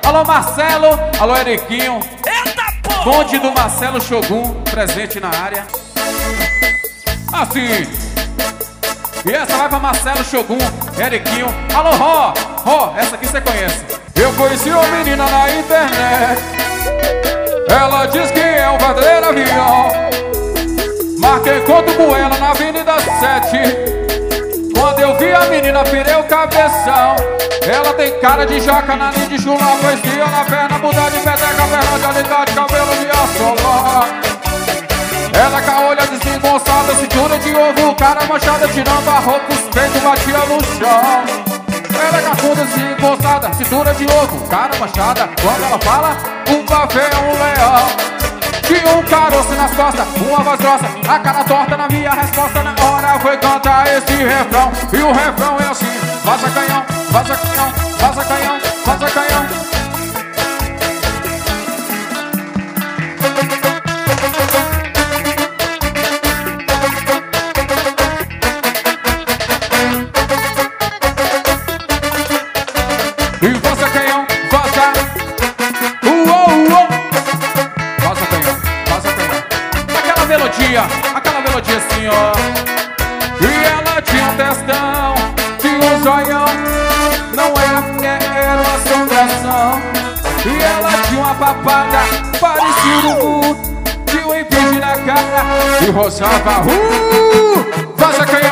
Alô Marcelo, alô Eriquinho. Eita porra! Bonde do Marcelo Shogun, presente na área. Assim. E essa vai pra Marcelo Shogun, Eriquinho. Alô Ró, essa aqui você conhece. Eu conheci uma menina na internet. Ela diz que é um verdadeiro avião. Marquei encontro com ela na Avenida 7. Quando eu vi a menina, pirei o cabeção. Ela tem cara de jaca, nariz de chula, poesia na perna, mudar de peteca, perna de alicate, cabelo de assolar. Ela com a olha desengonçada, cintura de ovo, cara manchada, tirando a roupa, os peitos batia no chão. Ela com a bunda desengonçada, cintura de ovo, cara manchada. Quando ela fala, um café é um leão. Tinha um caroço nas costas, uma voz grossa, a cara torta na minha resposta. Na hora foi cantar esse refrão, e o refrão é assim: vaza canhão, vaza canhão, vaza canhão, vaza canhão. E vaza canhão, vaza. Vaza canhão, vaza canhão. Aquela melodia assim, ó. E ela tinha um testão, tinha um zoião. Não era mulher, era uma assombração. E ela tinha uma papada, parecia um tinha um empinge na cara e roçava. Vaza canhão.